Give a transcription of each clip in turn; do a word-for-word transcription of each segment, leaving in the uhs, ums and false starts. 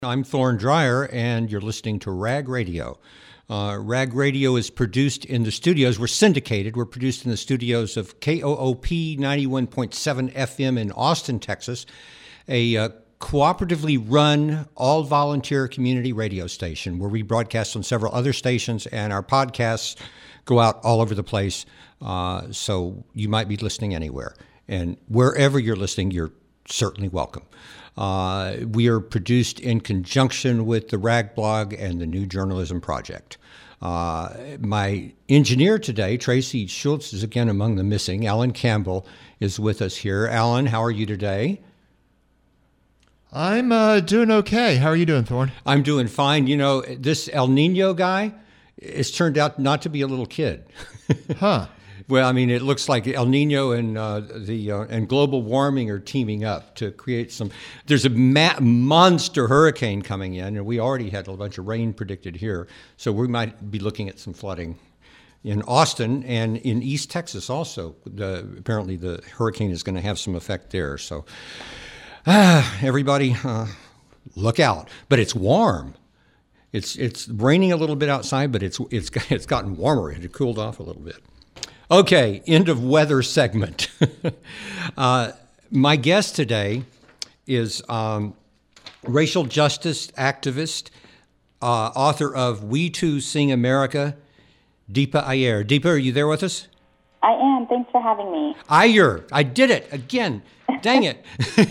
I'm Thorne Dreyer, and you're listening to Rag Radio. Uh, Rag Radio is produced in the studios. We're syndicated. We're produced in the studios of K O O P ninety-one point seven F M in Austin, Texas, a uh, cooperatively run, all-volunteer community radio station where we broadcast on several other stations, and our podcasts go out all over the place, uh, so you might be listening anywhere. And wherever you're listening, you're certainly welcome. Uh, we are produced in conjunction with the Rag Blog and the New Journalism Project. Uh, my engineer today, Tracy Schultz, is again among the missing. Alan Campbell is with us here. Alan, how are you today? I'm uh, doing okay. How are you doing, Thorne? I'm doing fine. You know, this El Nino guy, it's turned out not to be a little kid. Huh. Well, I mean, it looks like El Nino and uh, the uh, and global warming are teaming up to create some. There's a ma- monster hurricane coming in, and we already had a bunch of rain predicted here, so we might be looking at some flooding in Austin and in East Texas also. The, apparently, the hurricane is going to have some effect there. So, ah, everybody, uh, look out! But it's warm. It's it's raining a little bit outside, but it's it's it's gotten warmer. It had cooled off a little bit. Okay, end of weather segment. uh, my guest today is um, racial justice activist, uh, author of We Too Sing America, Deepa Iyer. Deepa, are you there with us? I am. Thanks for having me. Iyer. I did it again. Dang it.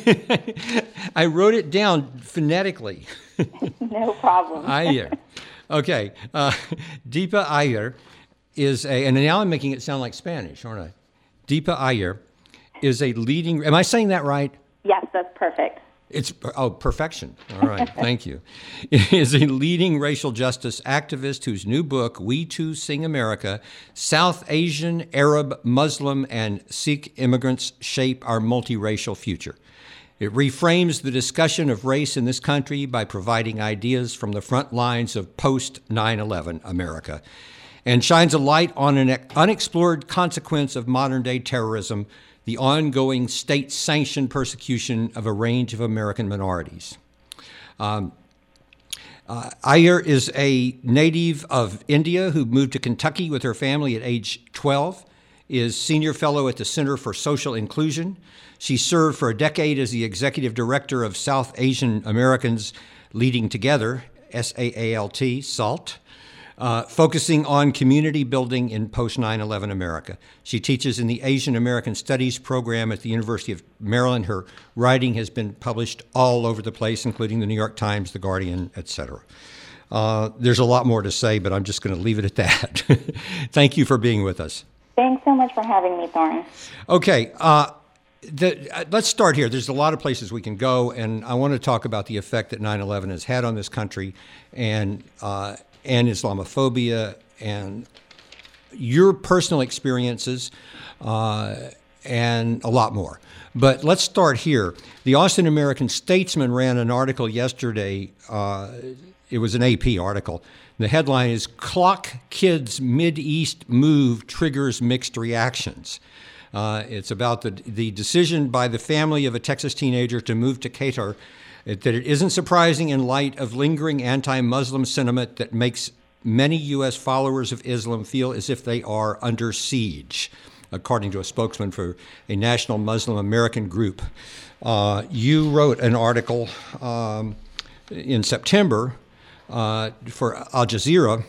I wrote it down phonetically. No problem. Iyer. Okay. Uh, Deepa Iyer is a, and now I'm making it sound like Spanish, aren't I? Deepa Iyer is a leading, am I saying that right? Yes, that's perfect. It's, oh, perfection. All right, thank you. Is a leading racial justice activist whose new book, We Too Sing America, South Asian, Arab, Muslim, and Sikh Immigrants Shape Our Multiracial Future. It reframes the discussion of race in this country by providing ideas from the front lines of post nine eleven America, and shines a light on an unexplored consequence of modern-day terrorism, the ongoing state-sanctioned persecution of a range of American minorities. Um, uh, Iyer is a native of India who moved to Kentucky with her family at age twelve, is senior fellow at the Center for Social Inclusion. She served for a decade as the executive director of South Asian Americans Leading Together, S A A L T, SALT, Uh, focusing on community building in post nine eleven America. She teaches in the Asian American Studies program at the University of Maryland. Her writing has been published all over the place, including the New York Times, The Guardian, et cetera. Uh, there's a lot more to say, but I'm just going to leave it at that. Thank you for being with us. Thanks so much for having me, Thorne. Okay, uh, the, uh, let's start here. There's a lot of places we can go, and I want to talk about the effect that nine eleven has had on this country, and uh, and Islamophobia, and your personal experiences, uh, and a lot more. But let's start here. The Austin American-Statesman ran an article yesterday. Uh, it was an A P article. The headline is, Clock Kids Mid-East Move Triggers Mixed Reactions. Uh, it's about the, the decision by the family of a Texas teenager to move to Qatar, that it isn't surprising in light of lingering anti-Muslim sentiment that makes many U S followers of Islam feel as if they are under siege, according to a spokesman for a national Muslim American group. Uh, you wrote an article um, in September uh, for Al Jazeera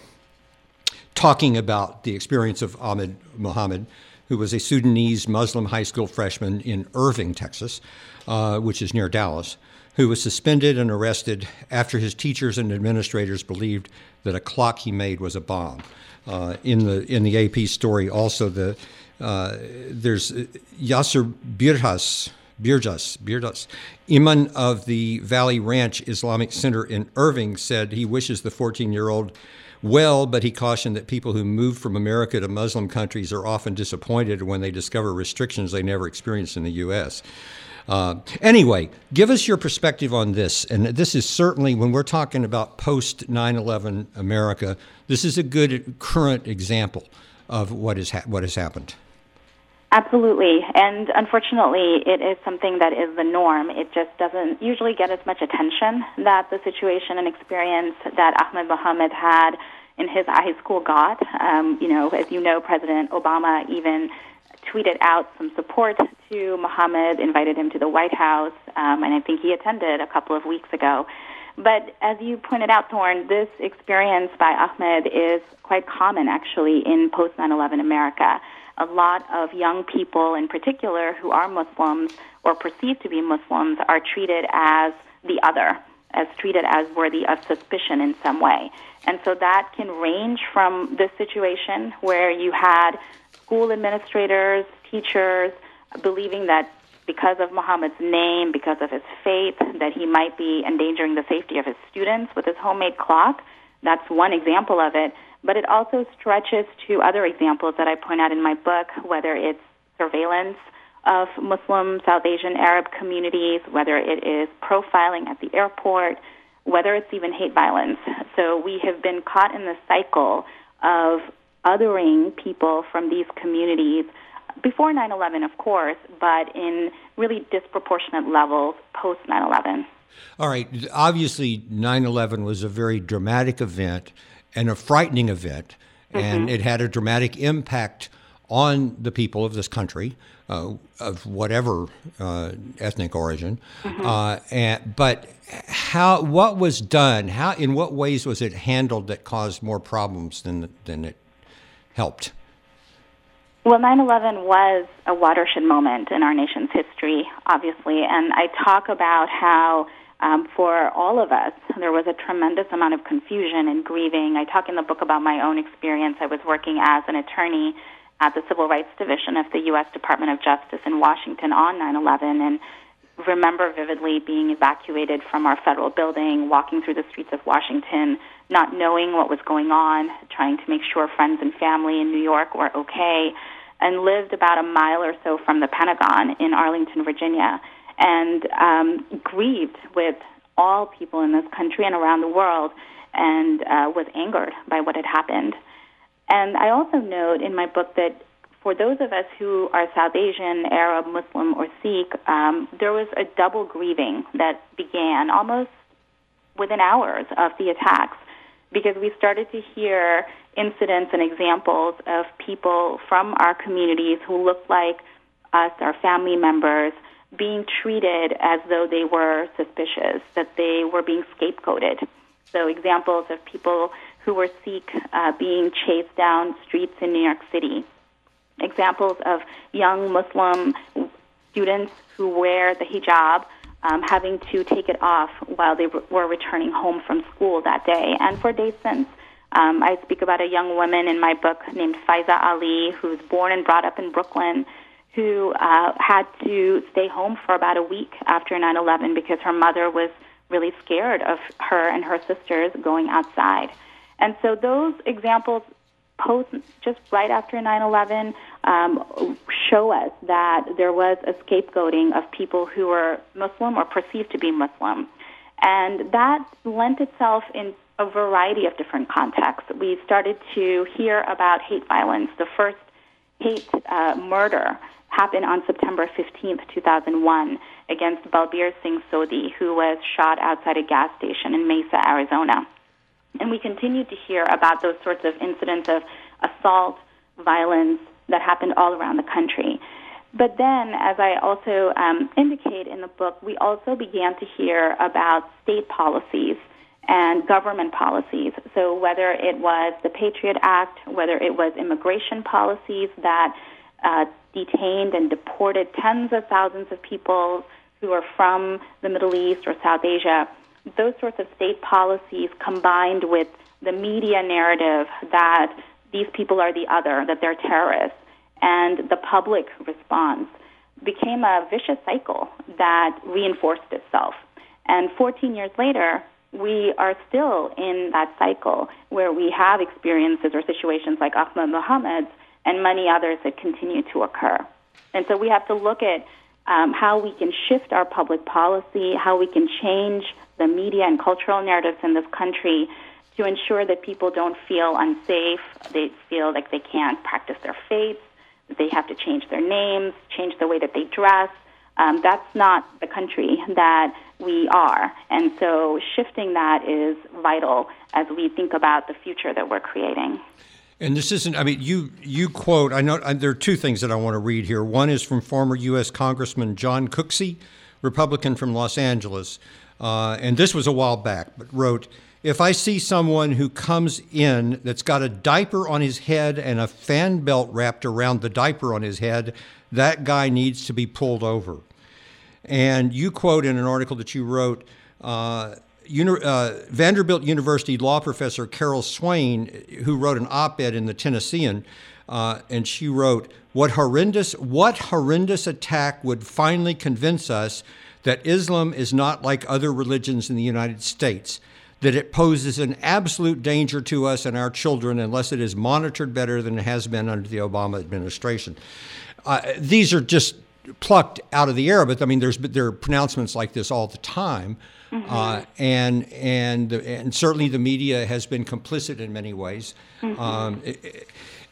talking about the experience of Ahmed Mohammed, who was a Sudanese Muslim high school freshman in Irving, Texas, uh, which is near Dallas, who was suspended and arrested after his teachers and administrators believed that a clock he made was a bomb. Uh, in the in the A P story, also the uh, there's Yasser Birjas, Birjas, Birjas, imam of the Valley Ranch Islamic Center in Irving, said he wishes the fourteen-year-old well, but he cautioned that people who move from America to Muslim countries are often disappointed when they discover restrictions they never experienced in the U S Uh, anyway, give us your perspective on this. And this is certainly, when we're talking about post nine eleven America, this is a good current example of what is ha- what has happened. Absolutely. And unfortunately, it is something that is the norm. It just doesn't usually get as much attention that the situation and experience that Ahmed Mohammed had in his high school got. Um, you know, as you know, President Obama even tweeted out some support to Mohammed, invited him to the White House, um, and I think he attended a couple of weeks ago. But as you pointed out, Thorne, this experience by Ahmed is quite common, actually, in post nine eleven America. A lot of young people in particular who are Muslims or perceived to be Muslims are treated as the other, as treated as worthy of suspicion in some way. And so that can range from this situation where you had school administrators, teachers, believing that because of Muhammad's name, because of his faith, that he might be endangering the safety of his students with his homemade clock. That's one example of it. But it also stretches to other examples that I point out in my book, whether it's surveillance of Muslim, South Asian, Arab communities, whether it is profiling at the airport, whether it's even hate violence. So we have been caught in the cycle of othering people from these communities before nine eleven, of course, but in really disproportionate levels post nine eleven. All right. Obviously, nine eleven was a very dramatic event and a frightening event, and mm-hmm. it had a dramatic impact on the people of this country, uh, of whatever uh, ethnic origin. Mm-hmm. Uh, and, but how? What was done? How? In what ways was it handled that caused more problems than than it helped? Well, nine eleven was a watershed moment in our nation's history, obviously, and I talk about how Um, for all of us, there was a tremendous amount of confusion and grieving. I talk in the book about my own experience. I was working as an attorney at the Civil Rights Division of the U S Department of Justice in Washington on nine eleven, and remember vividly being evacuated from our federal building, walking through the streets of Washington, not knowing what was going on, trying to make sure friends and family in New York were okay, and lived about a mile or so from the Pentagon in Arlington, Virginia, and um, grieved with all people in this country and around the world, and uh, was angered by what had happened. And I also note in my book that for those of us who are South Asian, Arab, Muslim, or Sikh, um, there was a double grieving that began almost within hours of the attacks, because we started to hear incidents and examples of people from our communities who looked like us, our family members, being treated as though they were suspicious, that they were being scapegoated. So examples of people who were Sikh uh, being chased down streets in New York City. Examples of young Muslim students who wear the hijab um, having to take it off while they re- were returning home from school that day. And for days since, um, I speak about a young woman in my book named Faiza Ali, who's born and brought up in Brooklyn, who uh, had to stay home for about a week after nine eleven because her mother was really scared of her and her sisters going outside. And so those examples post just right after nine eleven um, show us that there was a scapegoating of people who were Muslim or perceived to be Muslim. And that lent itself in a variety of different contexts. We started to hear about hate violence. The first hate uh, murder happened on September fifteenth, two thousand one, against Balbir Singh Sodhi, who was shot outside a gas station in Mesa, Arizona. And we continued to hear about those sorts of incidents of assault, violence that happened all around the country. But then, as I also um, indicate in the book, we also began to hear about state policies and government policies. So whether it was the Patriot Act, whether it was immigration policies that uh, detained and deported tens of thousands of people who are from the Middle East or South Asia, those sorts of state policies combined with the media narrative that these people are the other, that they're terrorists, and the public response became a vicious cycle that reinforced itself. And fourteen years later, we are still in that cycle where we have experiences or situations like Ahmed Mohammed's and many others that continue to occur. And so we have to look at um, how we can shift our public policy, how we can change the media and cultural narratives in this country to ensure that people don't feel unsafe, they feel like they can't practice their faith, they have to change their names, change the way that they dress. Um, that's not the country that we are. And so shifting that is vital as we think about the future that we're creating. And this isn't, I mean, you, you quote, I know uh, there are two things that I want to read here. One is from former U S Congressman John Cooksey, Republican from Los Angeles. Uh, and this was a while back, but wrote, "If I see someone who comes in that's got a diaper on his head and a fan belt wrapped around the diaper on his head, that guy needs to be pulled over." And you quote in an article that you wrote, uh, Uni- uh, Vanderbilt University law professor Carol Swain, who wrote an op-ed in the Tennessean, uh, and she wrote, "What horrendous, what horrendous attack would finally convince us that Islam is not like other religions in the United States, that it poses an absolute danger to us and our children unless it is monitored better than it has been under the Obama administration." Uh, these are just plucked out of the air, but I mean, there's there are pronouncements like this all the time. Mm-hmm. Uh, and and and certainly the media has been complicit in many ways. Mm-hmm. Um, it, it,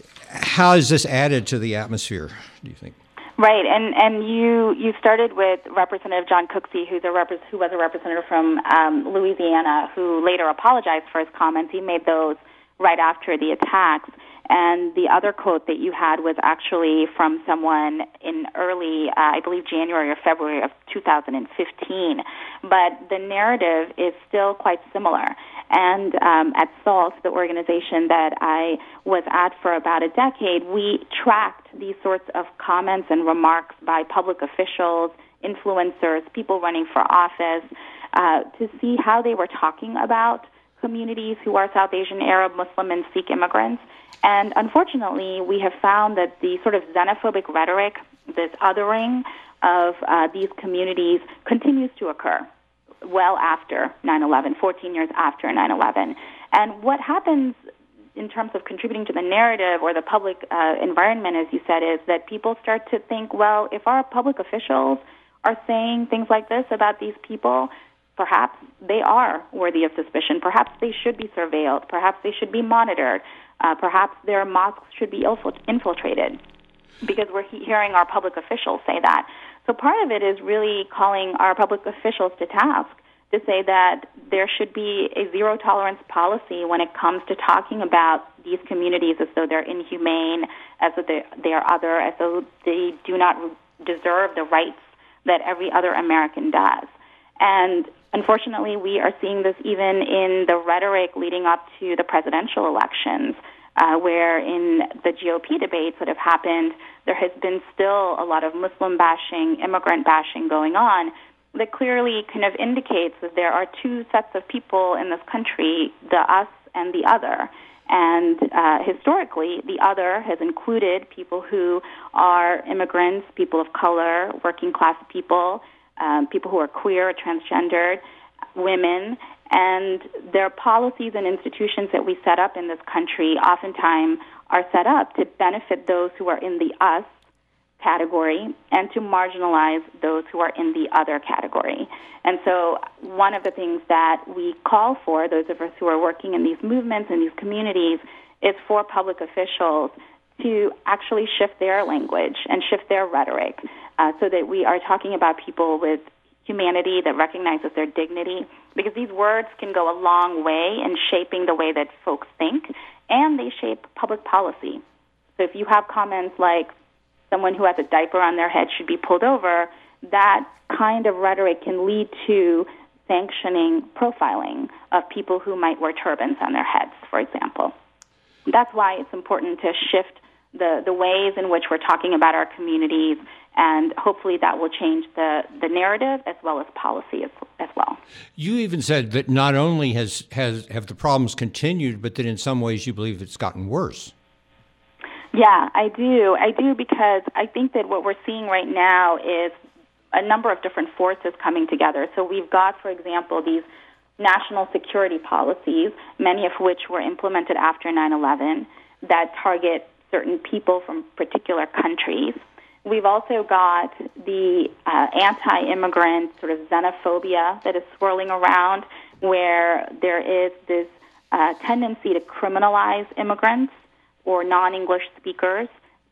how is this added to the atmosphere, do you think? Right, and and you you started with Representative John Cooksey, who's a rep- who was a representative from um, Louisiana, who later apologized for his comments. He made those right after the attacks. And the other quote that you had was actually from someone in early, uh, I believe, January or February of two thousand fifteen. But the narrative is still quite similar. And um, at SALT, the organization that I was at for about a decade, we tracked these sorts of comments and remarks by public officials, influencers, people running for office, uh, to see how they were talking about communities who are South Asian, Arab, Muslim, and Sikh immigrants. And unfortunately, we have found that the sort of xenophobic rhetoric, this othering of uh, these communities continues to occur well after nine eleven, fourteen years after nine eleven. And what happens in terms of contributing to the narrative or the public uh, environment, as you said, is that people start to think, well, if our public officials are saying things like this about these people, perhaps they are worthy of suspicion. Perhaps they should be surveilled. Perhaps they should be monitored. Uh, perhaps their mosques should be infiltrated, because we're he- hearing our public officials say that. So part of it is really calling our public officials to task to say that there should be a zero-tolerance policy when it comes to talking about these communities as though they're inhumane, as though they, they are other, as though they do not deserve the rights that every other American does. And unfortunately, we are seeing this even in the rhetoric leading up to the presidential elections, uh, where in the G O P debates that have happened, there has been still a lot of Muslim bashing, immigrant bashing going on that clearly kind of indicates that there are two sets of people in this country, the us and the other. And uh, historically, the other has included people who are immigrants, people of color, working class people, Um, people who are queer, transgendered, women, and their policies and institutions that we set up in this country oftentimes are set up to benefit those who are in the us category and to marginalize those who are in the other category. And so one of the things that we call for, those of us who are working in these movements and these communities, is for public officials to actually shift their language and shift their rhetoric uh, so that we are talking about people with humanity that recognizes their dignity, because these words can go a long way in shaping the way that folks think, and they shape public policy. So if you have comments like someone who has a diaper on their head should be pulled over, that kind of rhetoric can lead to sanctioning profiling of people who might wear turbans on their heads, for example. That's why it's important to shift the, the ways in which we're talking about our communities, and hopefully that will change the, the narrative as well as policy as, as well. You even said that not only has, has have the problems continued, but that in some ways you believe it's gotten worse. Yeah, I do. I do because I think that what we're seeing right now is a number of different forces coming together. So we've got, for example, these national security policies, many of which were implemented after nine eleven, that target certain people from particular countries. We've also got the uh, anti-immigrant sort of xenophobia that is swirling around, where there is this uh, tendency to criminalize immigrants or non-English speakers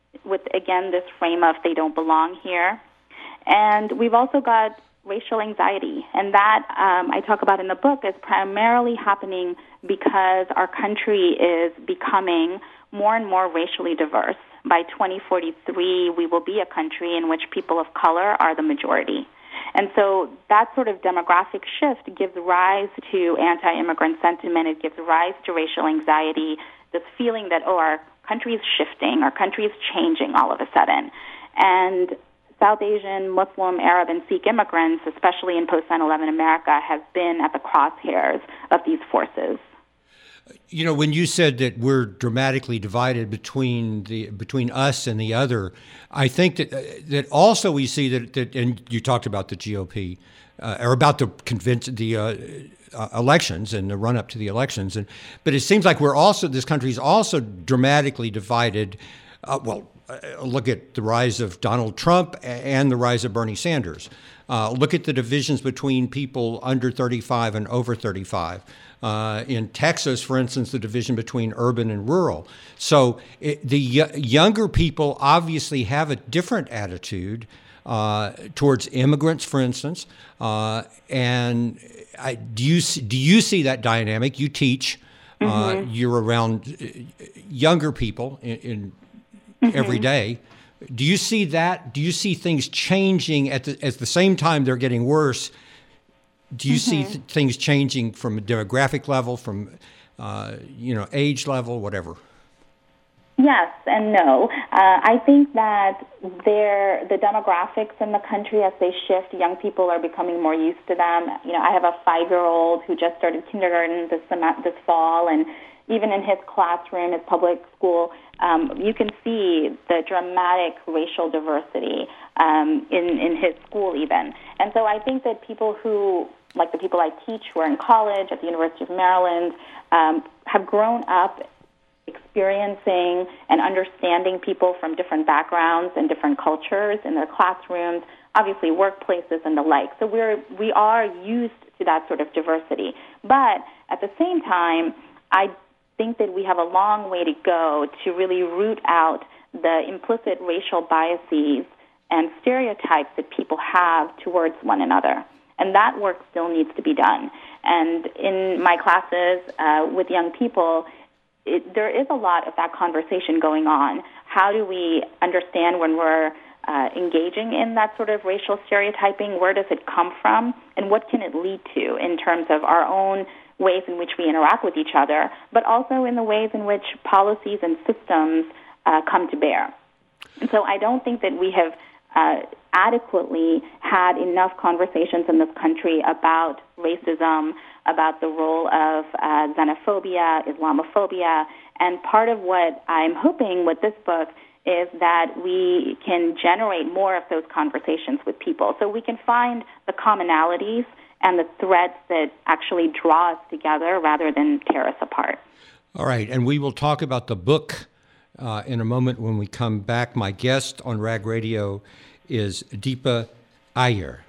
with, again, this frame of they don't belong here. And we've also got racial anxiety, and that um, I talk about in the book is primarily happening because our country is becoming more and more racially diverse. By twenty forty-three, we will be a country in which people of color are the majority. And so that sort of demographic shift gives rise to anti-immigrant sentiment. It gives rise to racial anxiety, this feeling that, oh, our country is shifting, our country is changing all of a sudden. And South Asian, Muslim, Arab, and Sikh immigrants, especially in post nine eleven America, have been at the crosshairs of these forces. You know, when you said that we're dramatically divided between the between us and the other, I think that uh, that also we see that, that and you talked about the G O P uh, or about the convention, the uh, uh, elections and the run up to the elections, and but it seems like we're also this country is also dramatically divided. Uh, well, uh, look at the rise of Donald Trump and the rise of Bernie Sanders. Uh, look at the divisions between people under thirty-five and over thirty-five. Uh, in Texas, for instance, the division between urban and rural. So it, the y- younger people obviously have a different attitude uh, towards immigrants, for instance. Uh, and I, do you see, do you see that dynamic? You teach. Uh, mm-hmm. You're around younger people in, in mm-hmm. every day. Do you see that? Do you see things changing at the at the same time they're getting worse? Do you mm-hmm. see th- things changing from a demographic level, from uh, you know age level, whatever? Yes and no. Uh, I think that there, the demographics in the country, as they shift, young people are becoming more used to them. You know, I have a five-year-old who just started kindergarten this sem- this fall, and even in his classroom, his public school, um, you can see the dramatic racial diversity um, in, in his school even. And so I think that people who, like the people I teach who are in college at the University of Maryland, um, have grown up experiencing and understanding people from different backgrounds and different cultures in their classrooms, obviously workplaces and the like. So we're, we are used to that sort of diversity. But at the same time, I think that we have a long way to go to really root out the implicit racial biases and stereotypes that people have towards one another. And that work still needs to be done. And in my classes uh, with young people, it, there is a lot of that conversation going on. How do we understand when we're uh, engaging in that sort of racial stereotyping? Where does it come from? And what can it lead to in terms of our own ways in which we interact with each other, but also in the ways in which policies and systems uh, come to bear. And so I don't think that we have uh, adequately had enough conversations in this country about racism, about the role of uh, xenophobia, Islamophobia, and part of what I'm hoping with this book is that we can generate more of those conversations with people so we can find the commonalities and the threads that actually draw us together rather than tear us apart. All right, and we will talk about the book uh, in a moment when we come back. My guest on Rag Radio is Deepa Iyer.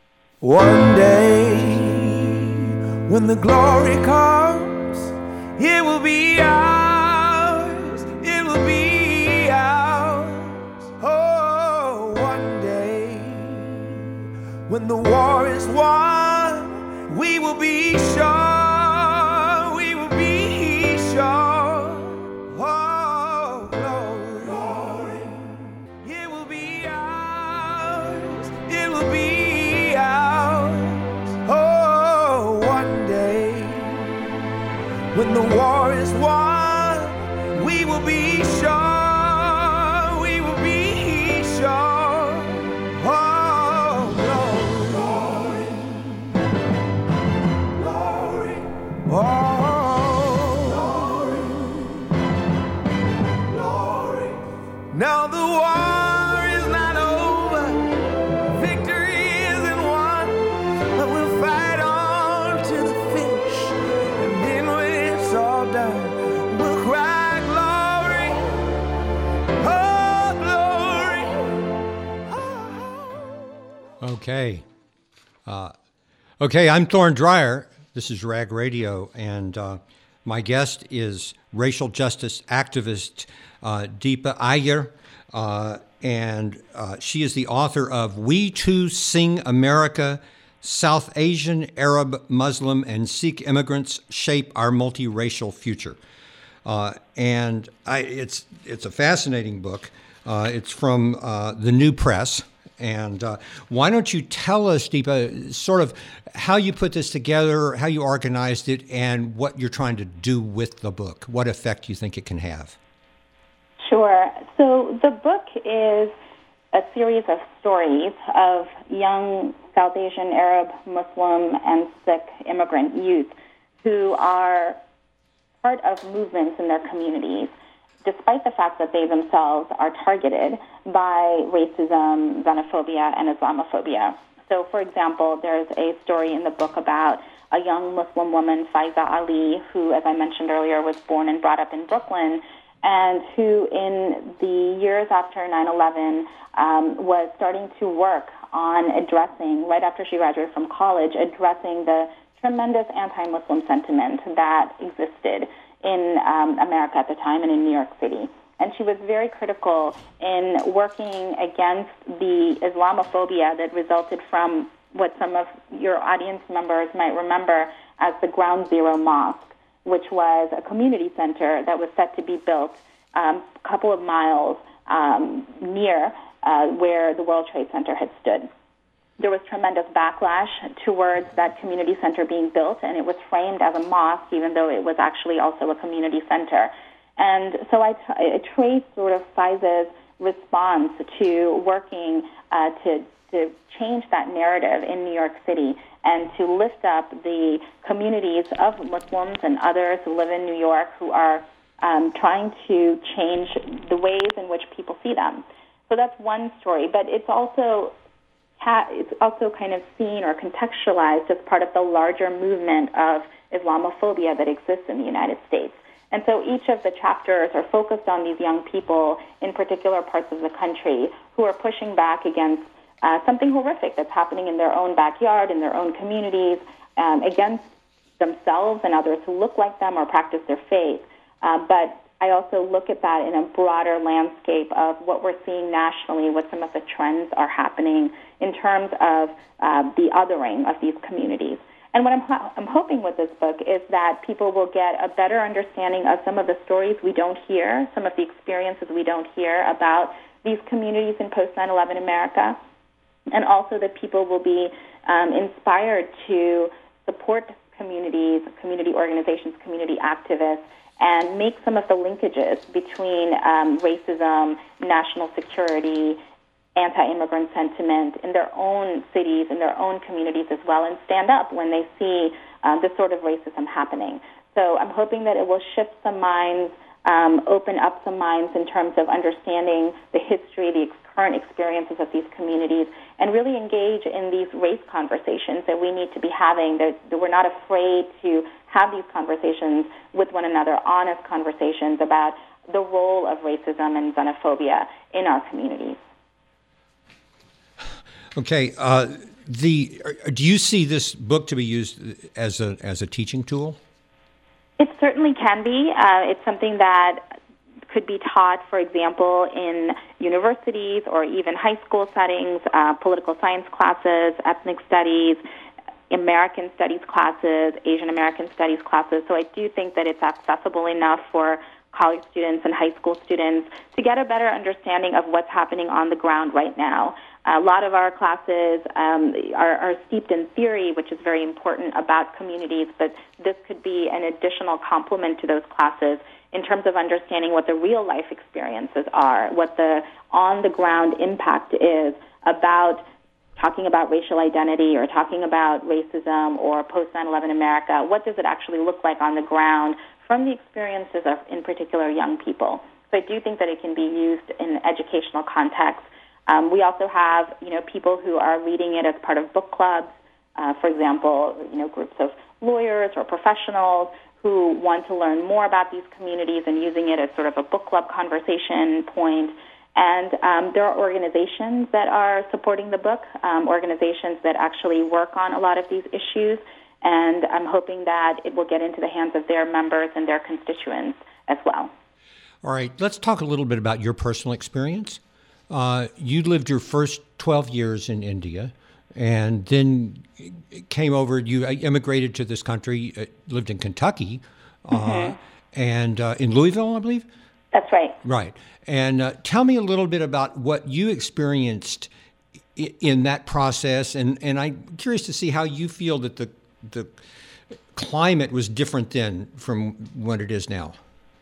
One day, when the glory comes, it will be ours, it will be ours. Oh, one day, when the war is won, we will be sure, we will be sure. Oh, glory, glory. It will be ours, it will be ours. Oh, one day, when the war is won, we will be sure, we will be sure. Now the war is not over, victory isn't won, but we'll fight on to the finish, and then when it's all done, we'll cry glory, oh glory. Oh. Okay. Uh, okay, I'm Thorne Dreyer. This is Rag Radio, and uh, My guest is racial justice activist uh, Deepa Iyer, uh, and uh, she is the author of We Too Sing America, South Asian, Arab, Muslim, and Sikh Immigrants Shape Our Multiracial Future. Uh, and I, it's it's a fascinating book. Uh, it's from uh, the New Press. And uh, why don't you tell us, Deepa, sort of how you put this together, how you organized it, and what you're trying to do with the book, what effect you think it can have? Sure. So the book is a series of stories of young South Asian, Arab, Muslim, and Sikh immigrant youth who are part of movements in their communities, despite the fact that they themselves are targeted by racism, xenophobia, and Islamophobia. So, for example, there's a story in the book about a young Muslim woman, Faiza Ali, who, as I mentioned earlier, was born and brought up in Brooklyn, and who in the years after nine eleven um, was starting to work on addressing, right after she graduated from college, addressing the tremendous anti-Muslim sentiment that existed in um, America at the time and in New York City. And she was very critical in working against the Islamophobia that resulted from what some of your audience members might remember as the Ground Zero Mosque, which was a community center that was set to be built um, a couple of miles um, near uh, where the World Trade Center had stood. There was tremendous backlash towards that community center being built, and it was framed as a mosque, even though it was actually also a community center. And so I, t- I traced sort of Faiza's response to working uh, to, to change that narrative in New York City and to lift up the communities of Muslims and others who live in New York who are um, trying to change the ways in which people see them. So that's one story, but it's also it's also kind of seen or contextualized as part of the larger movement of Islamophobia that exists in the United States. And so each of the chapters are focused on these young people in particular parts of the country who are pushing back against uh, something horrific that's happening in their own backyard, in their own communities, um, against themselves and others who look like them or practice their faith. Uh, but I also look at that in a broader landscape of what we're seeing nationally, what some of the trends are happening in terms of uh, the othering of these communities. And what I'm, ho- I'm hoping with this book is that people will get a better understanding of some of the stories we don't hear, some of the experiences we don't hear about these communities in post nine eleven America, and also that people will be um, inspired to support communities, community organizations, community activists, and make some of the linkages between um, racism, national security, anti-immigrant sentiment in their own cities, in their own communities as well, and stand up when they see uh, this sort of racism happening. So I'm hoping that it will shift some minds, um, open up some minds in terms of understanding the history, the current experiences of these communities, and really engage in these race conversations that we need to be having, that, that we're not afraid to have these conversations with one another, honest conversations about the role of racism and xenophobia in our communities. Okay. Uh, the do you see this book to be used as a as a teaching tool? It certainly can be. Uh, it's something that could be taught, for example, in universities or even high school settings, uh, political science classes, ethnic studies, American studies classes, Asian American studies classes. So I do think that it's accessible enough for college students and high school students to get a better understanding of what's happening on the ground right now. A lot of our classes um, are, are steeped in theory, which is very important about communities, but this could be an additional complement to those classes in terms of understanding what the real-life experiences are, what the on-the-ground impact is about talking about racial identity or talking about racism or post nine eleven America. What does it actually look like on the ground from the experiences of, in particular, young people? So I do think that it can be used in educational context. Um, we also have, you know, people who are reading it as part of book clubs. Uh, for example, you know, groups of lawyers or professionals who want to learn more about these communities and using it as sort of a book club conversation point. And um, there are organizations that are supporting the book, um, organizations that actually work on a lot of these issues. And I'm hoping that it will get into the hands of their members and their constituents as well. All right, let's talk a little bit about your personal experience. Uh, you lived your first twelve years in India, and then came over. You immigrated to this country, uh, lived in Kentucky, uh, mm-hmm. and uh, in Louisville, I believe? That's right. Right. And uh, tell me a little bit about what you experienced i- in that process, and, and I'm curious to see how you feel that the the climate was different then from what it is now.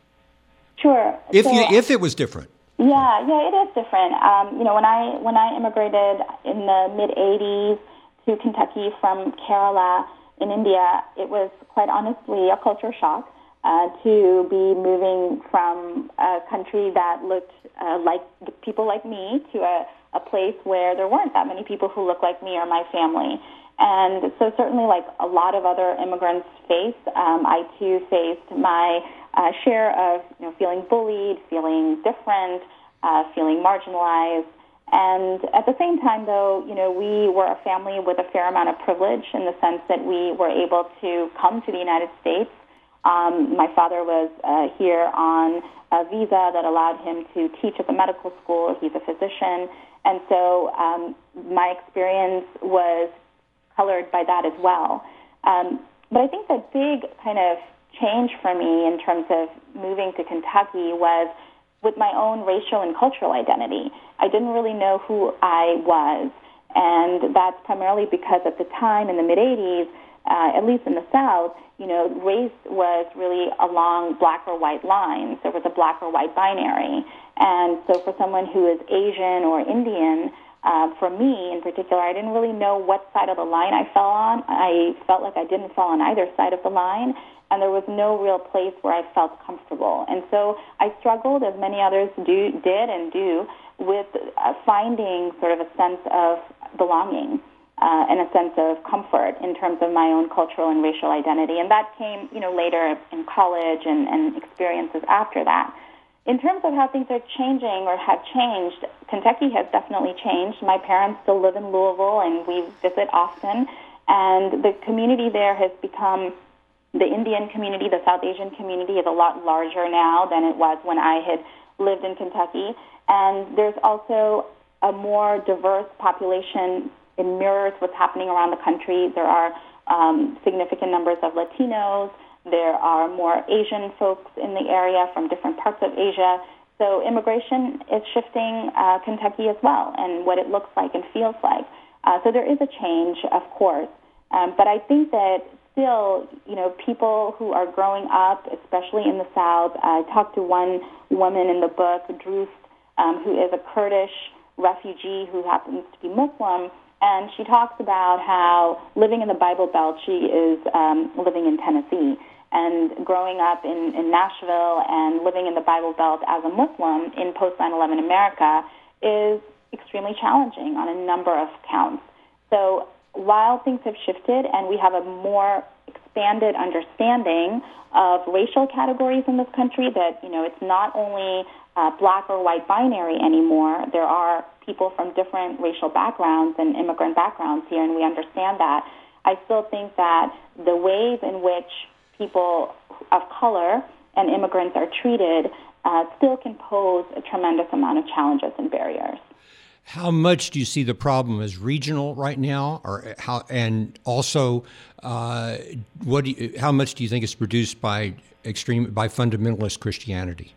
Sure. If so, you, if it was different. Yeah, yeah, it is different. Um, you know, when I when I immigrated in the mid eighties to Kentucky from Kerala in India, it was quite honestly a culture shock uh, to be moving from a country that looked uh, like people like me to a, a place where there weren't that many people who looked like me or my family. And so certainly, like a lot of other immigrants face, um, I too faced my uh, share of you know, feeling bullied, feeling different, uh, feeling marginalized. And at the same time, though, you know, we were a family with a fair amount of privilege in the sense that we were able to come to the United States. Um, my father was uh, here on a visa that allowed him to teach at the medical school. He's a physician. And so um, my experience was colored by that as well. Um, but I think the big kind of change for me in terms of moving to Kentucky was with my own racial and cultural identity. I didn't really know who I was, and that's primarily because at the time in the mid-eighties, uh, at least in the South, you know, race was really along black or white lines. There was a black or white binary. And so for someone who is Asian or Indian, Uh, for me in particular, I didn't really know what side of the line I fell on. I felt like I didn't fall on either side of the line, and there was no real place where I felt comfortable. And so I struggled, as many others do, did and do, with uh, finding sort of a sense of belonging uh, and a sense of comfort in terms of my own cultural and racial identity. And that came, you know, later in college and, and experiences after that. In terms of how things are changing or have changed, Kentucky has definitely changed. My parents still live in Louisville, and we visit often. And the community there has become, the Indian community, the South Asian community is a lot larger now than it was when I had lived in Kentucky. And there's also a more diverse population. It mirrors what's happening around the country. There are um, significant numbers of Latinos. There are more Asian folks in the area from different parts of Asia. So immigration is shifting uh, Kentucky as well, and what it looks like and feels like. Uh, so there is a change, of course. Um, but I think that still, you know, people who are growing up, especially in the South, I talked to one woman in the book, Druth, um, who is a Kurdish refugee who happens to be Muslim, and she talks about how living in the Bible Belt, she is um, living in Tennessee. And growing up in, in Nashville and living in the Bible Belt as a Muslim in post nine eleven America is extremely challenging on a number of counts. So while things have shifted and we have a more expanded understanding of racial categories in this country, that, you know, it's not only uh, black or white binary anymore. There are people from different racial backgrounds and immigrant backgrounds here, and we understand that. I still think that the ways in which people of color and immigrants are treated uh, still can pose a tremendous amount of challenges and barriers. How much do you see the problem as regional right now, or how? And also, uh, what? Do you, how much do you think is produced by extreme by fundamentalist Christianity?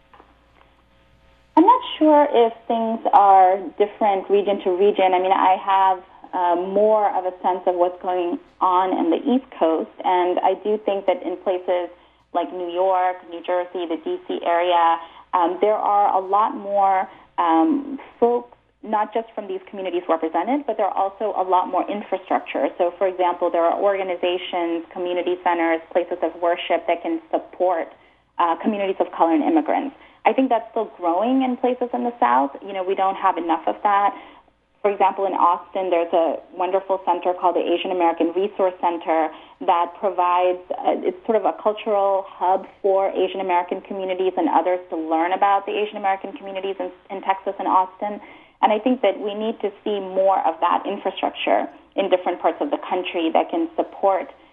I'm not sure if things are different region to region. I mean, I have Uh, more of a sense of what's going on in the East Coast. And I do think that in places like New York, New Jersey, the D C area, um, there are a lot more um, folks, not just from these communities represented, but there are also a lot more infrastructure. So, for example, there are organizations, community centers, places of worship that can support uh, communities of color and immigrants. I think that's still growing in places in the South. You know, we don't have enough of that. For example, in Austin, there's a wonderful center called the Asian American Resource Center that provides, uh, it's sort of a cultural hub for Asian American communities and others to learn about the Asian American communities in, in Texas and Austin. And I think that we need to see more of that infrastructure in different parts of the country that can support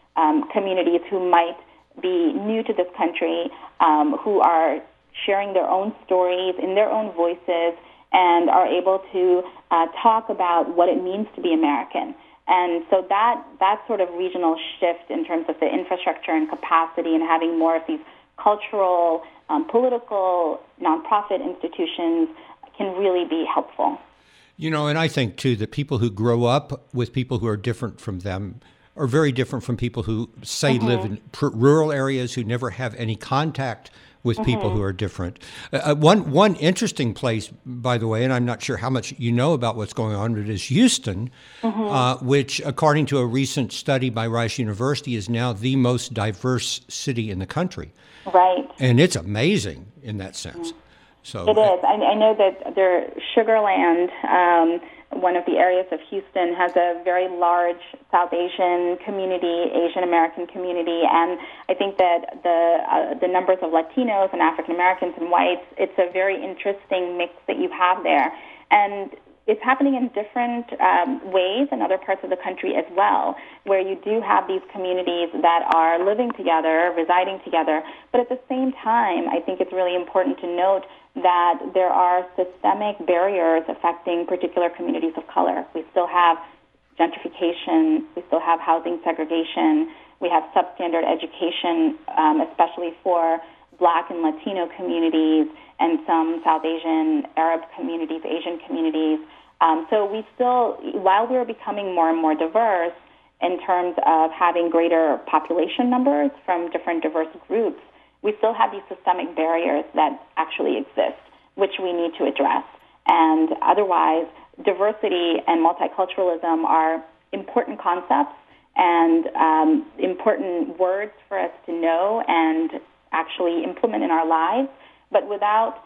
um, communities who might be new to this country, um, who are sharing their own stories in their own voices and are able to uh, talk about what it means to be American. And so that, that sort of regional shift in terms of the infrastructure and capacity and having more of these cultural, um, political, nonprofit institutions can really be helpful. You know, and I think, too, that people who grow up with people who are different from them are very different from people who, say, mm-hmm. live in pr- rural areas who never have any contact with mm-hmm. people who are different. Uh, one one interesting place, by the way, and I'm not sure how much you know about what's going on, but is Houston, mm-hmm. uh, which, according to a recent study by Rice University, is now the most diverse city in the country. Right. And it's amazing in that sense. Mm-hmm. So it is. I, I know that there, Sugar Land, um, one of the areas of Houston, has a very large South Asian community, Asian American community, and I think that the uh, the numbers of Latinos and African Americans and whites, it's a very interesting mix that you have there. And it's happening in different um, ways in other parts of the country as well, where you do have these communities that are living together, residing together, but at the same time, I think it's really important to note that there are systemic barriers affecting particular communities of color. We still have gentrification, we still have housing segregation, we have substandard education, um, especially for Black and Latino communities and some South Asian, Arab communities, Asian communities. Um, so we still, while we're becoming more and more diverse in terms of having greater population numbers from different diverse groups, we still have these systemic barriers that actually exist, which we need to address. And otherwise, diversity and multiculturalism are important concepts and um, important words for us to know and actually implement in our lives. But without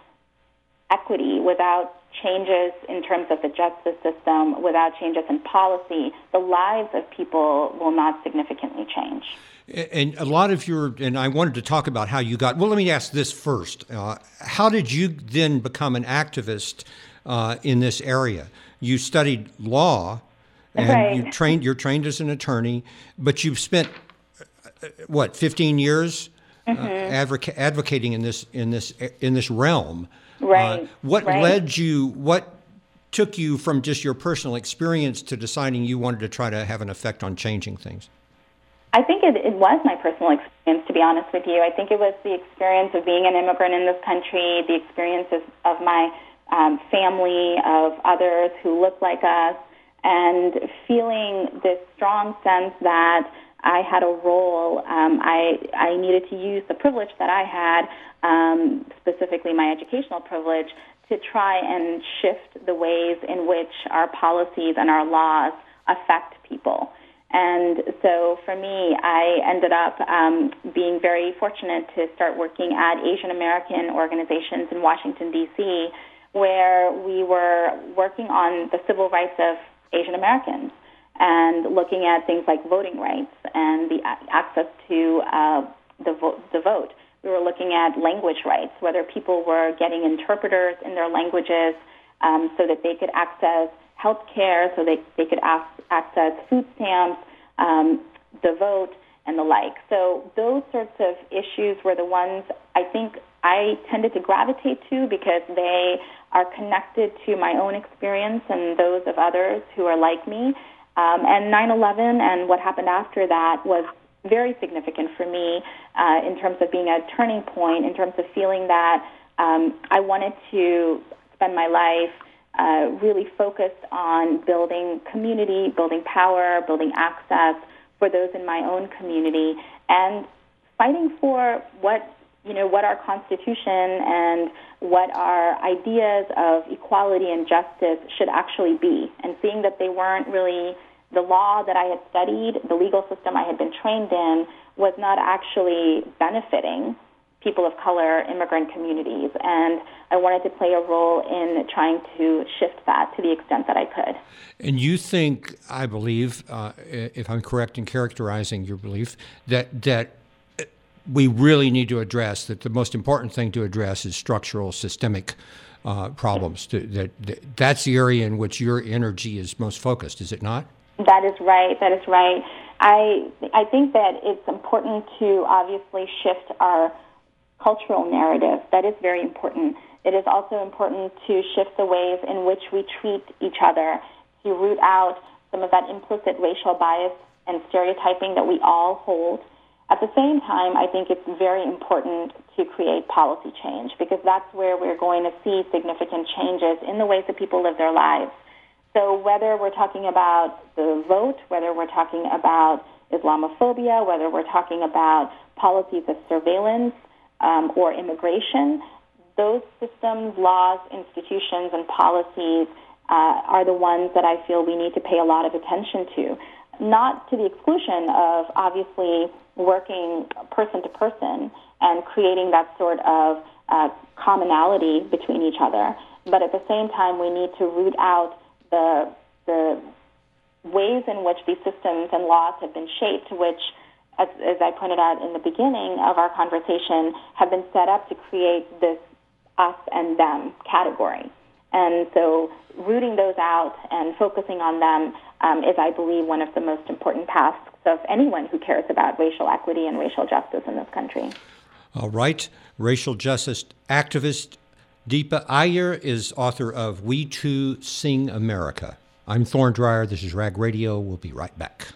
equity, without changes in terms of the justice system, without changes in policy, the lives of people will not significantly change. And a lot of your, and I wanted to talk about how you got, well, let me ask this first. Uh, how did you then become an activist uh, in this area? You studied law, and right. you trained, you're trained as an attorney, but you've spent, uh, what, fifteen years mm-hmm. uh, advoca- advocating in this, in this, in this realm. Right. Uh, what right. led you, what took you from just your personal experience to deciding you wanted to try to have an effect on changing things? I think it, it was my personal experience, to be honest with you. I think it was the experience of being an immigrant in this country, the experiences of my um, family, of others who look like us, and feeling this strong sense that I had a role. Um, I, I needed to use the privilege that I had, um, specifically my educational privilege, to try and shift the ways in which our policies and our laws affect people. And so for me, I ended up um, being very fortunate to start working at Asian American organizations in Washington, D C, where we were working on the civil rights of Asian Americans and looking at things like voting rights and the access to uh, the, vo- the vote. We were looking at language rights, whether people were getting interpreters in their languages um, so that they could access health care, so they, they could ac- access food stamps, um, the vote, and the like. So those sorts of issues were the ones I think I tended to gravitate to because they are connected to my own experience and those of others who are like me. Um, and nine eleven and what happened after that was very significant for me uh, in terms of being a turning point, in terms of feeling that um, I wanted to spend my life Uh, really focused on building community, building power, building access for those in my own community, and fighting for what you know what our Constitution and what our ideas of equality and justice should actually be, and seeing that they weren't really the law that I had studied, the legal system I had been trained in, was not actually benefiting people of color, immigrant communities, and I wanted to play a role in trying to shift that to the extent that I could. And you think, I believe, uh, if I'm correct in characterizing your belief, that that we really need to address, that the most important thing to address is structural, systemic uh, problems. To, that, that That's the area in which your energy is most focused, is it not? That is right. That is right. I I think that it's important to obviously shift our cultural narrative. That is very important. It is also important to shift the ways in which we treat each other, to root out some of that implicit racial bias and stereotyping that we all hold. At the same time, I think it's very important to create policy change, because that's where we're going to see significant changes in the ways that people live their lives. So whether we're talking about the vote, whether we're talking about Islamophobia, whether we're talking about policies of surveillance um, or immigration, those systems, laws, institutions, and policies uh, are the ones that I feel we need to pay a lot of attention to, not to the exclusion of obviously working person to person and creating that sort of uh, commonality between each other, but at the same time we need to root out the the ways in which these systems and laws have been shaped, which, as, as I pointed out in the beginning of our conversation, have been set up to create this us and them category. And so rooting those out and focusing on them um, is, I believe, one of the most important tasks of anyone who cares about racial equity and racial justice in this country. All right. Racial justice activist Deepa Iyer is author of We Too Sing America. I'm Thorne Dreyer. This is Rag Radio. We'll be right back.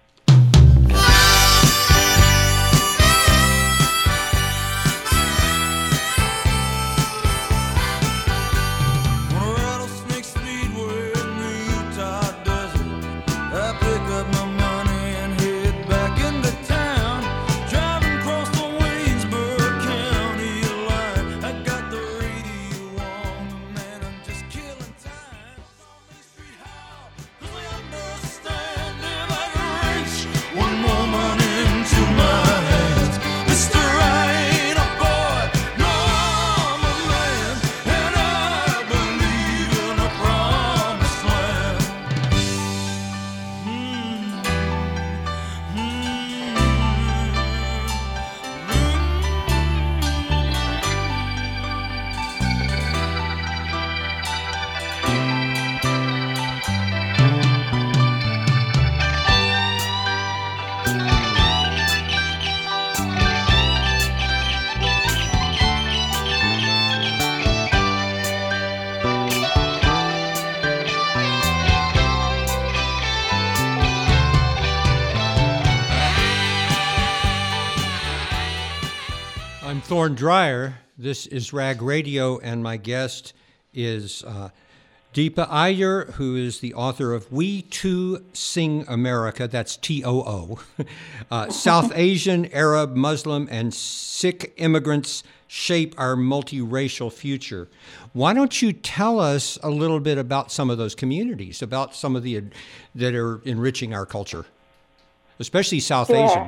Thorne Dreyer. This is Rag Radio, and my guest is uh, Deepa Iyer, who is the author of We Too Sing America. That's T O O. uh, South Asian, Arab, Muslim, and Sikh immigrants shape our multiracial future. Why don't you tell us a little bit about some of those communities, about some of the that are enriching our culture, especially South Sure. Asian?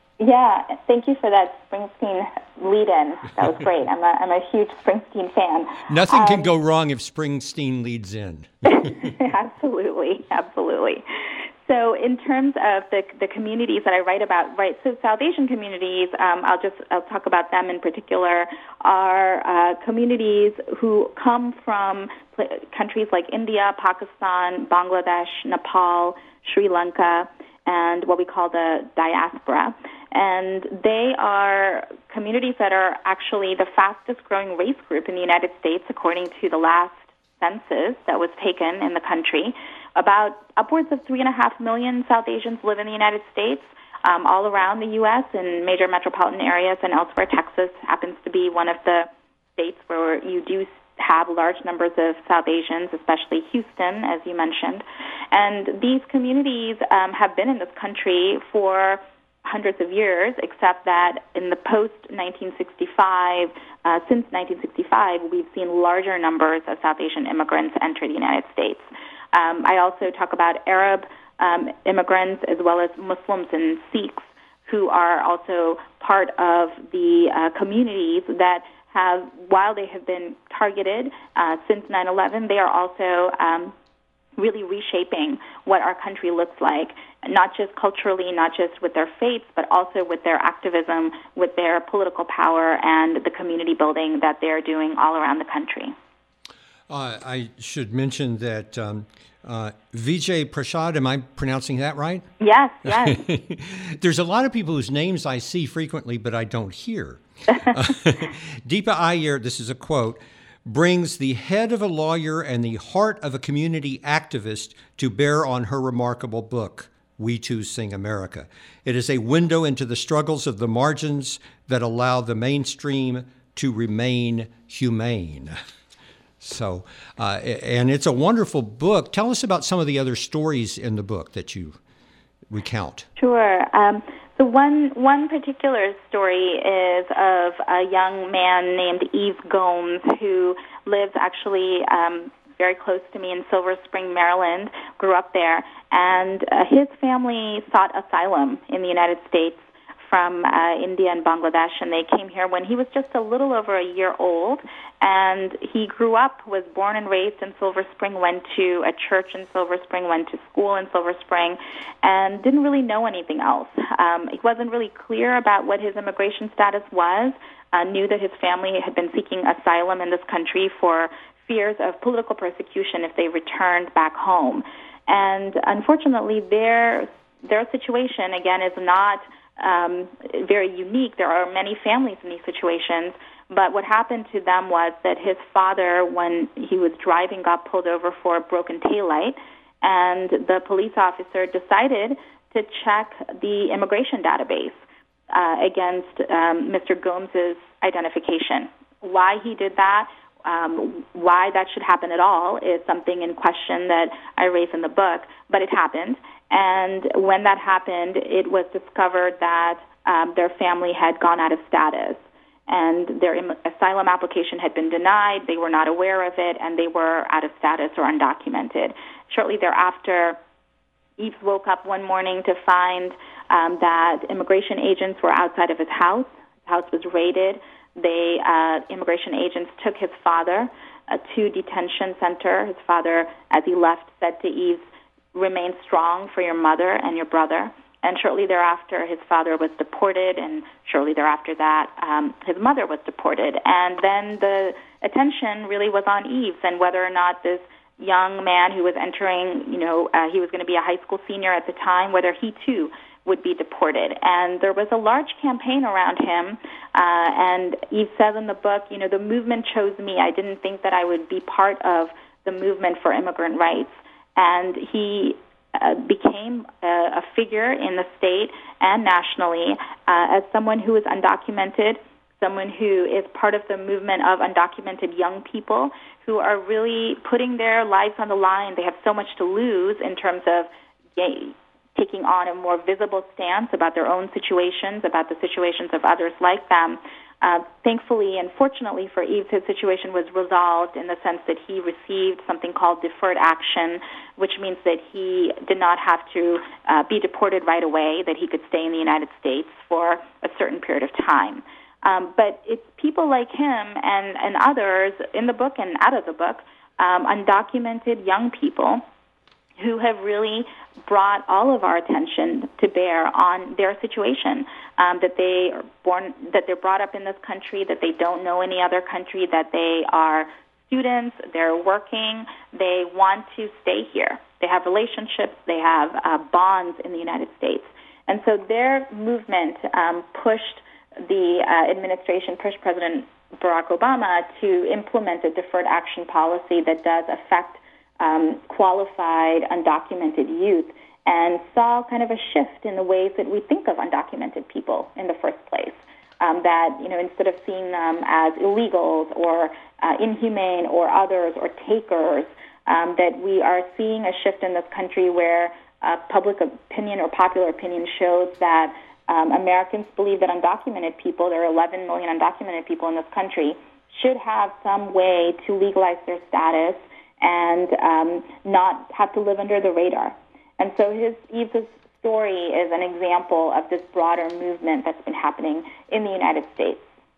Yeah, thank you for that Springsteen lead-in. That was great. I'm a, I'm a huge Springsteen fan. Nothing um, can go wrong if Springsteen leads in. Absolutely, absolutely. So in terms of the the communities that I write about, right, so South Asian communities, um, I'll just I'll talk about them in particular, are uh, communities who come from pl- countries like India, Pakistan, Bangladesh, Nepal, Sri Lanka, and what we call the diaspora. And they are communities that are actually the fastest growing race group in the United States, according to the last census that was taken in the country. About upwards of three and a half million South Asians live in the United States, um, all around the U S in major metropolitan areas and elsewhere. Texas happens to be one of the states where you do have large numbers of South Asians, especially Houston, as you mentioned. And these communities um, have been in this country for hundreds of years, except that in the post-nineteen sixty-five, uh, since nineteen sixty-five, we've seen larger numbers of South Asian immigrants enter the United States. Um, I also talk about Arab um, immigrants as well as Muslims and Sikhs, who are also part of the uh, communities that have, while they have been targeted uh, since nine eleven, they are also um, really reshaping what our country looks like, not just culturally, not just with their faiths, but also with their activism, with their political power, and the community building that they're doing all around the country. Uh, I should mention that um, uh, Vijay Prashad, am I pronouncing that right? Yes, yes. There's a lot of people whose names I see frequently, but I don't hear. uh, Deepa Iyer, this is a quote, brings the head of a lawyer and the heart of a community activist to bear on her remarkable book, We Too Sing America. It is a window into the struggles of the margins that allow the mainstream to remain humane. So, uh, and it's a wonderful book. Tell us about some of the other stories in the book that you recount. Sure. Um, so one one particular story is of a young man named Yves Gomes who lives actually um, very close to me in Silver Spring, Maryland, grew up there, and uh, his family sought asylum in the United States from uh, India and Bangladesh, and they came here when he was just a little over a year old, and he grew up, was born and raised in Silver Spring, went to a church in Silver Spring, went to school in Silver Spring, and didn't really know anything else. Um, he wasn't really clear about what his immigration status was, uh, knew that his family had been seeking asylum in this country for fears of political persecution if they returned back home. And unfortunately, their their situation, again, is not um, very unique. There are many families in these situations, but what happened to them was that his father, when he was driving, got pulled over for a broken taillight, and the police officer decided to check the immigration database uh, against um, Mister Gomes's identification. Why he did that, Um, why that should happen at all is something in question that I raise in the book, but it happened. And when that happened, it was discovered that um, their family had gone out of status, and their im- asylum application had been denied. They were not aware of it, and they were out of status or undocumented. Shortly thereafter, Yves woke up one morning to find um, that immigration agents were outside of his house. His house was raided. They, uh, immigration agents took his father uh, to detention center. His father, as he left, said to Yves, "Remain strong for your mother and your brother." And shortly thereafter, his father was deported, and shortly thereafter that, um, his mother was deported. And then the attention really was on Yves and whether or not this young man who was entering, you know, uh, he was going to be a high school senior at the time, whether he too would be deported. And there was a large campaign around him, uh, and Yves says in the book, you know, the movement chose me. I didn't think that I would be part of the movement for immigrant rights. And he uh, became a, a figure in the state and nationally uh, as someone who is undocumented, someone who is part of the movement of undocumented young people who are really putting their lives on the line. They have so much to lose in terms of gay, taking on a more visible stance about their own situations, about the situations of others like them. Uh, thankfully and fortunately for Yves, his situation was resolved in the sense that he received something called deferred action, which means that he did not have to uh, be deported right away, that he could stay in the United States for a certain period of time. Um, but it's people like him and, and others in the book and out of the book, um, undocumented young people who have really brought all of our attention to bear on their situation, um, that they are born, that they're brought up in this country, that they don't know any other country, that they are students, they're working, they want to stay here. They have relationships, they have uh, bonds in the United States. And so their movement um, pushed the uh, administration, pushed President Barack Obama to implement a deferred action policy that does affect Um, qualified, undocumented youth, and saw kind of a shift in the ways that we think of undocumented people in the first place. Um, that, you know, instead of seeing them as illegals or uh, inhumane or others or takers, um, that we are seeing a shift in this country where uh, public opinion or popular opinion shows that um, Americans believe that undocumented people, there are eleven million undocumented people in this country, should have some way to legalize their status and um, not have to live under the radar. And so his Yves' story is an example of this broader movement that's been happening in the United States.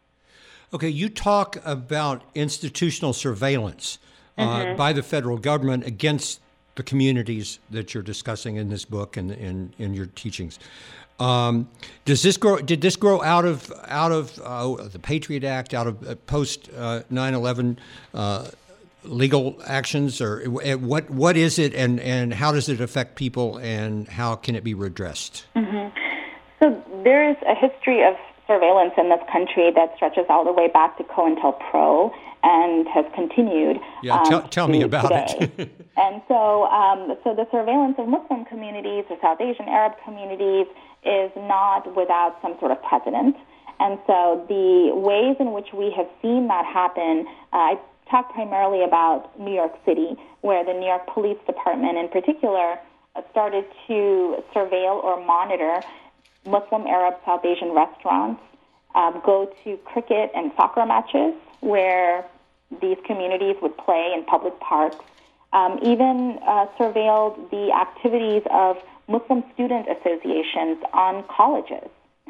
Okay, you talk about institutional surveillance uh, mm-hmm. by the federal government against the communities that you're discussing in this book and in, in your teachings. Um, does this grow? Did this grow out of out of uh, the Patriot Act, out of uh, post uh, nine eleven uh, legal actions, or uh, what what is it, and, and how does it affect people, and how can it be redressed? Mm-hmm. So there is a history of surveillance in this country that stretches all the way back to COINTELPRO and has continued. Yeah, um, tell, tell me about today. it. And so, um, so the surveillance of Muslim communities or South Asian Arab communities is not without some sort of precedent. And so the ways in which we have seen that happen, uh, I talk primarily about New York City, where the New York Police Department in particular uh, started to surveil or monitor Muslim, Arab, South Asian restaurants, um, go to cricket and soccer matches where these communities would play in public parks, um, even uh, surveilled the activities of Muslim student associations on colleges.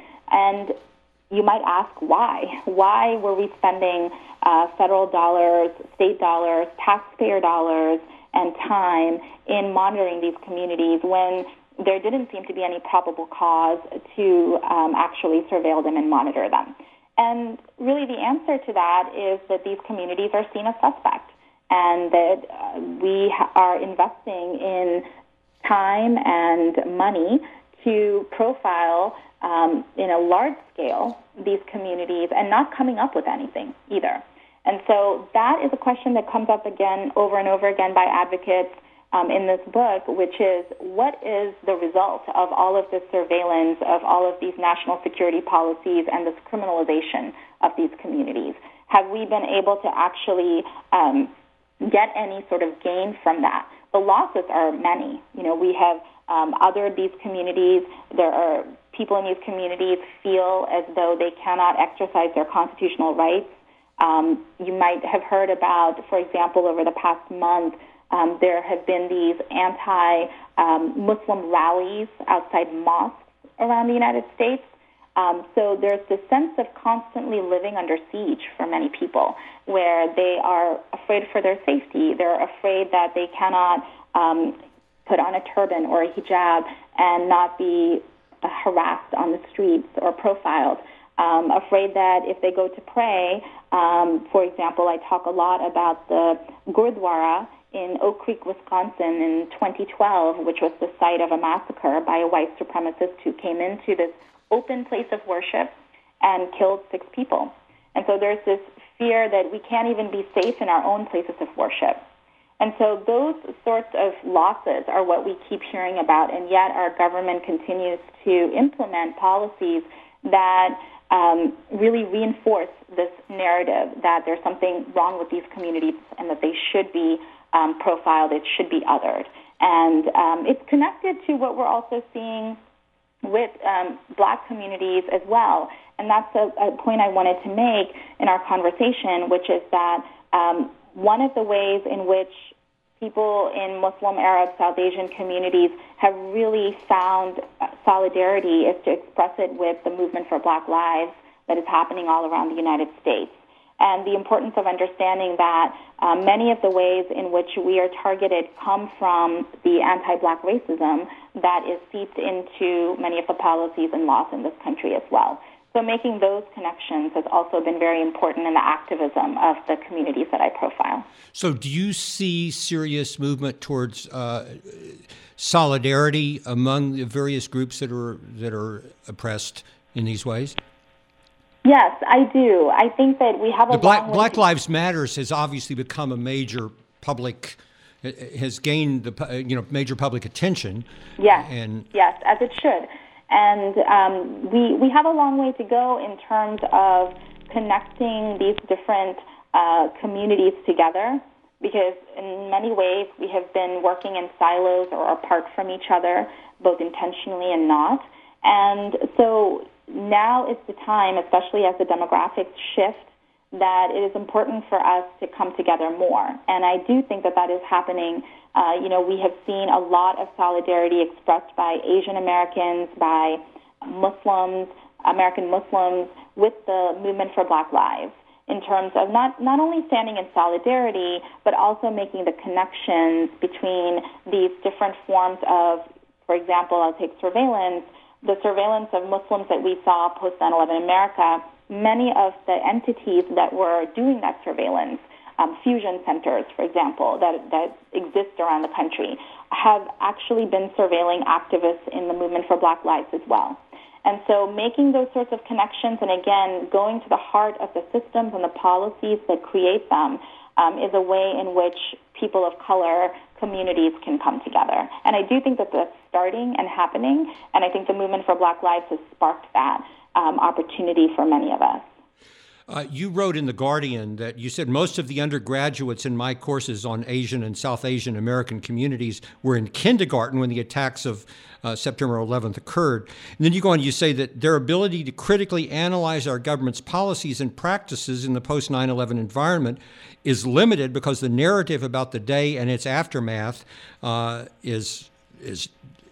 And you might ask why. Why were we spending uh, federal dollars, state dollars, taxpayer dollars, and time in monitoring these communities when there didn't seem to be any probable cause to um, actually surveil them and monitor them? And really the answer to that is that these communities are seen as suspect, and that uh, we ha- are investing in time and money to profile um, in a large scale these communities and not coming up with anything either. And so that is a question that comes up again over and over again by advocates um, in this book, which is, what is the result of all of this surveillance, of all of these national security policies and this criminalization of these communities? Have we been able to actually um, get any sort of gain from that? The losses are many. You know, we have um, othered these communities. There are people in these communities feel as though they cannot exercise their constitutional rights. Um, you might have heard about, for example, over the past month, um, there have been these anti-Muslim um, rallies outside mosques around the United States. Um, so there's this sense of constantly living under siege for many people, where they are afraid for their safety. They're afraid that they cannot um, put on a turban or a hijab and not be uh, harassed on the streets or profiled. Um, afraid that if they go to pray, um, for example, I talk a lot about the Gurdwara in Oak Creek, Wisconsin in twenty twelve, which was the site of a massacre by a white supremacist who came into this open place of worship and killed six people. And so there's this fear that we can't even be safe in our own places of worship. And so those sorts of losses are what we keep hearing about, and yet our government continues to implement policies that um, really reinforce this narrative that there's something wrong with these communities and that they should be um, profiled, it should be othered. And um, it's connected to what we're also seeing with um, black communities as well. And that's a, a point I wanted to make in our conversation, which is that um, one of the ways in which people in Muslim, Arab, South Asian communities have really found solidarity is to express it with the movement for Black Lives that is happening all around the United States. And the importance of understanding that um, many of the ways in which we are targeted come from the anti-black racism that is seeped into many of the policies and laws in this country as well. So making those connections has also been very important in the activism of the communities that I profile. So do you see serious movement towards uh, solidarity among the various groups that are that are oppressed in these ways? Yes, I do. I think that we have a the Black, long Black way to- Lives Matters has obviously become a major public, has gained the you know major public attention. Yes, and yes, as it should. And um, we we have a long way to go in terms of connecting these different uh, communities together, because in many ways we have been working in silos or apart from each other, both intentionally and not. And so now is the time, especially as the demographics shift, that it is important for us to come together more. And I do think that that is happening. Uh, you know, we have seen a lot of solidarity expressed by Asian Americans, by Muslims, American Muslims, with the movement for Black Lives, in terms of not, not only standing in solidarity, but also making the connections between these different forms of, for example, I'll take surveillance, the surveillance of Muslims that we saw post nine eleven America. Many of the entities that were doing that surveillance um, fusion centers, for example, that, that exist around the country, have actually been surveilling activists in the movement for Black Lives as well. And so making those sorts of connections and, again, going to the heart of the systems and the policies that create them um, is a way in which people of color communities can come together. And I do think that that's starting and happening, and I think the movement for Black Lives has sparked that um, opportunity for many of us. Uh, you wrote in The Guardian that you said most of the undergraduates in my courses on Asian and South Asian American communities were in kindergarten when the attacks of uh, September eleventh occurred. And then you go on, you say that their ability to critically analyze our government's policies and practices in the post nine eleven environment is limited because the narrative about the day and its aftermath uh, is is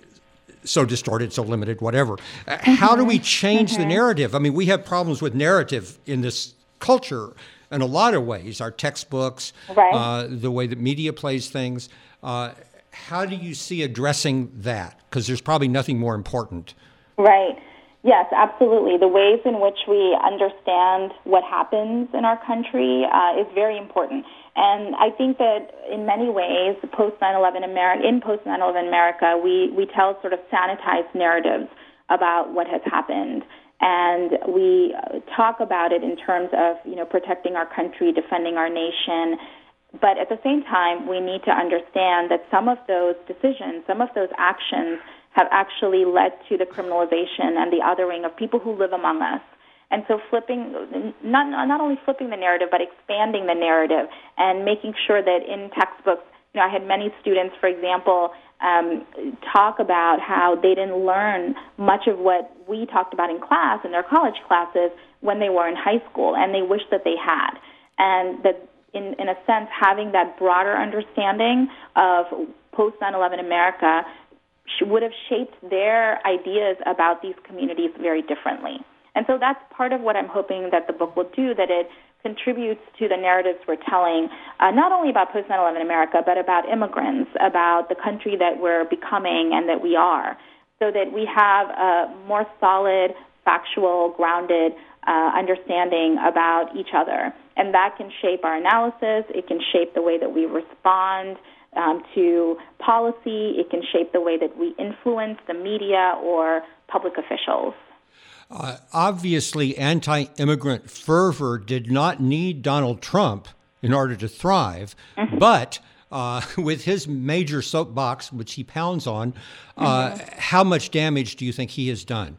so distorted, so limited, whatever. Mm-hmm. How do we change mm-hmm. the narrative? I mean, we have problems with narrative in this culture in a lot of ways, our textbooks, right. uh, the way that media plays things. Uh, how do you see addressing that? Because there's probably nothing more important. Right. Yes, absolutely. The ways in which we understand what happens in our country uh, is very important. And I think that in many ways, post nine eleven America, in post nine eleven America, we, we tell sort of sanitized narratives about what has happened. And we talk about it in terms of, you know, protecting our country, defending our nation. But at the same time, we need to understand that some of those decisions, some of those actions have actually led to the criminalization and the othering of people who live among us. And so flipping, not not only flipping the narrative, but expanding the narrative and making sure that in textbooks, you know, I had many students, for example, um, talk about how they didn't learn much of what we talked about in class, in their college classes, when they were in high school, and they wish that they had. And that, in, in a sense, having that broader understanding of post nine eleven America would have shaped their ideas about these communities very differently. And so that's part of what I'm hoping that the book will do, that it contributes to the narratives we're telling, uh, not only about post nine eleven America, but about immigrants, about the country that we're becoming and that we are, so that we have a more solid, factual, grounded uh, understanding about each other. And that can shape our analysis. It can shape the way that we respond um, to policy. It can shape the way that we influence the media or public officials. Uh, obviously, anti-immigrant fervor did not need Donald Trump in order to thrive, mm-hmm. but uh, with his major soapbox, which he pounds on, uh, mm-hmm. how much damage do you think he has done?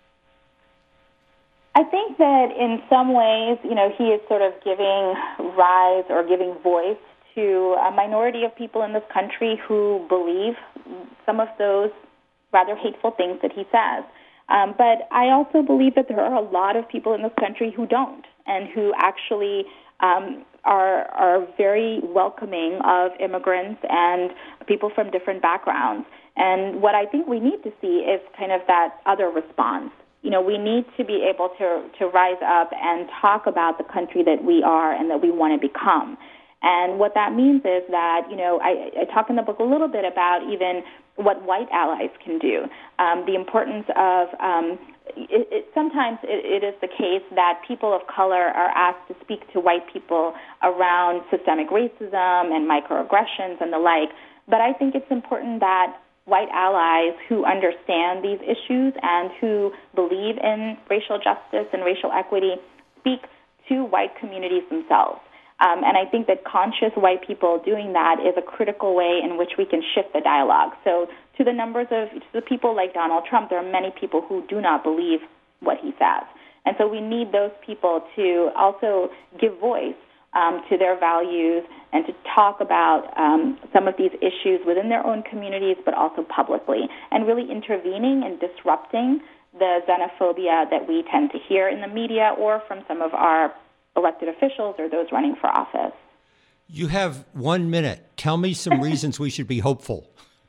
I think that in some ways, you know, he is sort of giving rise or giving voice to a minority of people in this country who believe some of those rather hateful things that he says. Um, but I also believe that there are a lot of people in this country who don't, and who actually um, are are very welcoming of immigrants and people from different backgrounds. And what I think we need to see is kind of that other response. You know, we need to be able to to rise up and talk about the country that we are and that we want to become. And what that means is that, you know, I, I talk in the book a little bit about even what white allies can do, um, the importance of, um, it, it, sometimes it, it is the case that people of color are asked to speak to white people around systemic racism and microaggressions and the like, but I think it's important that white allies who understand these issues and who believe in racial justice and racial equity speak to white communities themselves. Um, and I think that conscious white people doing that is a critical way in which we can shift the dialogue. So to the numbers of to the people like Donald Trump, there are many people who do not believe what he says. And so we need those people to also give voice um, to their values and to talk about um, some of these issues within their own communities, but also publicly, and really intervening and disrupting the xenophobia that we tend to hear in the media or from some of our elected officials or those running for office. You have one minute. Tell me some reasons we should be hopeful.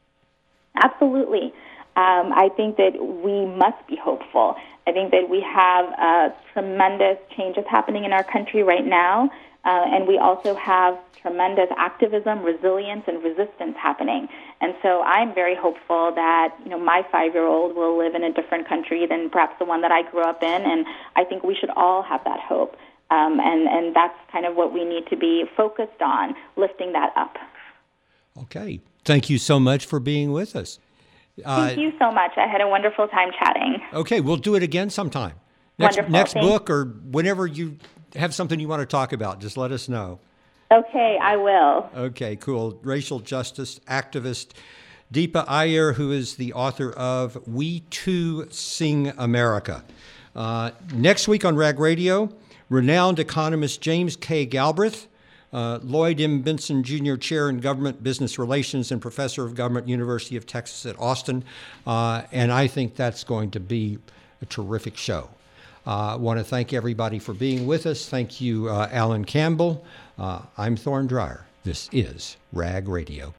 Absolutely. Um, I think that we must be hopeful. I think that we have uh, tremendous changes happening in our country right now, uh, and we also have tremendous activism, resilience, and resistance happening. And so I'm very hopeful that, you know, my five-year-old will live in a different country than perhaps the one that I grew up in, and I think we should all have that hope. Um, and, and that's kind of what we need to be focused on, lifting that up. Okay. Thank you so much for being with us. Uh, Thank you so much. I had a wonderful time chatting. Okay, we'll do it again sometime. Next, Wonderful. next Thanks. book or whenever you have something you want to talk about, just let us know. Okay, I will. Okay, cool. Racial justice activist Deepa Iyer, who is the author of We Too Sing America. Uh, next week on Rag Radio, renowned economist James K. Galbraith, uh, Lloyd M. Benson Junior Chair in Government Business Relations and Professor of Government, University of Texas at Austin. Uh, and I think that's going to be a terrific show. I uh, want to thank everybody for being with us. Thank you, uh, Alan Campbell. Uh, I'm Thorne Dreyer. This is Rag Radio.